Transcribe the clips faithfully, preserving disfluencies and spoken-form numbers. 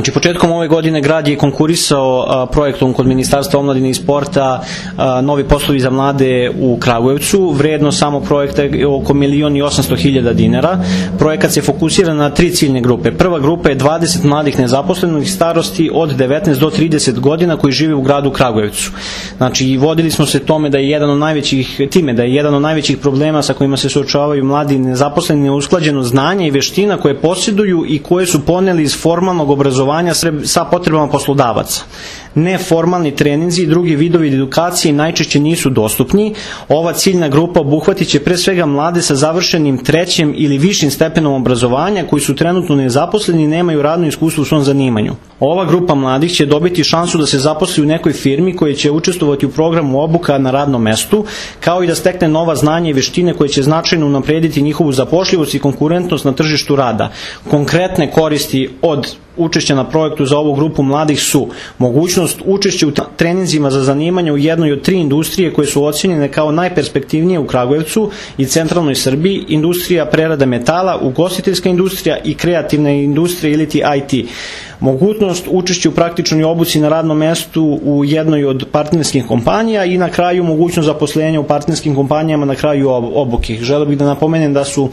Znači, početkom ove godine grad je konkurisao a, projektom kod Ministarstva omladine i sporta a, Novi poslovi za mlade u Kragujevcu. Vredno samo projekta je oko milion i osamsto hiljada dinara. Projekat se fokusira na tri ciljne grupe. Prva grupa je dvadeset mladih nezaposlenih starosti od devetnaest do trideset godina koji žive u gradu Kragujevcu. Znači, vodili smo se tome da je jedan od najvećih, time da je jedan od najvećih problema sa kojima se suočavaju mladi nezaposleni neusklađeno znanje i veština koje posjeduju i koje su poneli iz formalnog obrazovanja sa potrebama poslodavaca. Neformalni treninzi i drugi vidovi edukacije najčešće nisu dostupni. Ova ciljna grupa obuhvatit će pre svega mlade sa završenim trećim ili višim stepenom obrazovanja koji su trenutno nezaposleni i nemaju radno iskustvo u svom zanimanju. Ova grupa mladih će dobiti šansu da se zaposli u nekoj firmi koja će učestvovati u programu obuka na radnom mestu, kao i da stekne nova znanja i veštine koje će značajno unaprediti njihovu zapošljivost i konkurentnost na tržištu rada. Konkretne koristi od učešća na projektu za ovu grupu mladih su mogućnost učešća u treninzima za zanimanje u jednoj od tri industrije koje su ocenjene kao najperspektivnije u Kragujevcu i centralnoj Srbiji: industrija prerada metala, ugostiteljska industrija i kreativna industrija ili ti I T. Mogućnost učešća u praktičnoj obuci na radnom mestu u jednoj od partnerskih kompanija i na kraju mogućnost zaposlenja u partnerskim kompanijama na kraju obuke. Želeo bih da napomenem da su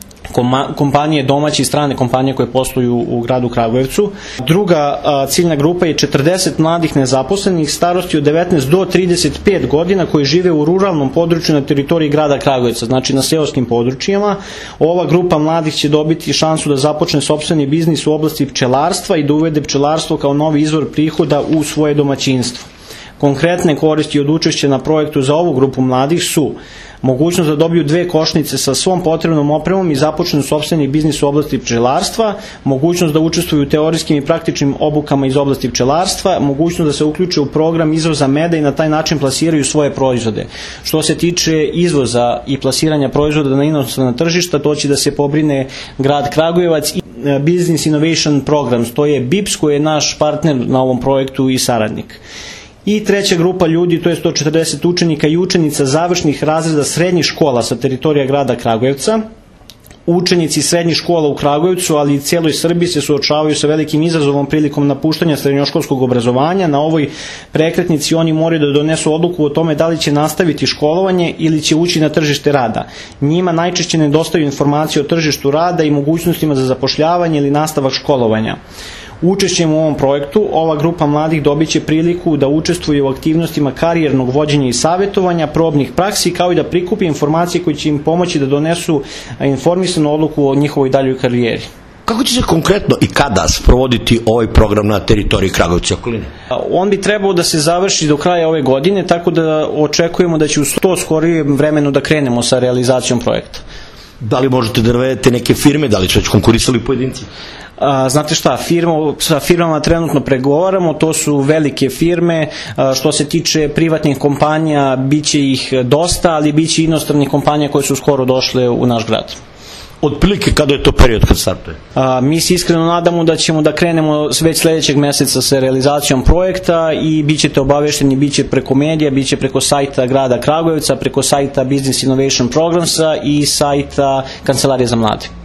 kompanije domaće i strane kompanije koje posluju u gradu Kragujevcu. Druga a, ciljna grupa je četrdeset mladih nezaposlenih starosti od devetnaest do trideset pet godina koji žive u ruralnom području na teritoriji grada Kragujevca, znači na seoskim područjima. Ova grupa mladih će dobiti šansu da započne sopstveni biznis u oblasti pčelarstva i da uvede pčelarstvo kao novi izvor prihoda u svoje domaćinstvo. Konkretne koristi od učešća na projektu za ovu grupu mladih su mogućnost da dobiju dve košnice sa svom potrebnom opremom i započnu sopstveni biznis u oblasti pčelarstva, mogućnost da učestvuju u teorijskim i praktičnim obukama iz oblasti pčelarstva, mogućnost da se uključe u program izvoza meda i na taj način plasiraju svoje proizvode. Što se tiče izvoza i plasiranja proizvoda na inostrana tržišta, to će da se pobrine grad Kragujevac i Business Innovation Programs, to je B I P S koji je naš partner na ovom projektu i saradnik. I treća grupa ljudi, to je sto četrdeset učenika i učenica završnih razreda srednjih škola sa teritorija grada Kragujevca. Učenici srednjih škola u Kragujevcu, ali i cijeloj Srbiji se suočavaju sa velikim izazovom prilikom napuštanja srednjoškolskog obrazovanja. Na ovoj prekretnici oni moraju da donesu odluku o tome da li će nastaviti školovanje ili će ući na tržište rada. Njima najčešće nedostaju informacije o tržištu rada i mogućnostima za zapošljavanje ili nastavak školovanja. Učešćem u ovom projektu ova grupa mladih dobit će priliku da učestvuje u aktivnostima karijernog vođenja i savjetovanja, probnih praksi, kao i da prikupi informacije koje će im pomoći da donesu informisanu odluku o njihovoj daljoj karijeri. Kako će se konkretno i kada sprovoditi ovaj program na teritoriji Kragujevca i okoline? On bi trebao da se završi do kraja ove godine, tako da očekujemo da će u što skorijem vremenu da krenemo sa realizacijom projekta. Da li možete da navedete neke firme, da li su već konkurisali pojedinci? A, znate šta, firma, sa firmama trenutno pregovaramo, to su velike firme. A, što se tiče privatnih kompanija, bit će ih dosta, ali bit će inostranih kompanija koje su skoro došle u naš grad. Otprilike kada je to period kad startuje? A, mi se iskreno nadamo da ćemo da krenemo već sledećeg meseca sa realizacijom projekta i bit ćete obavešteni, bit će preko medija, bit će preko sajta grada Kragujevca, preko sajta Business Innovation Programsa i sajta Kancelarije za mlade.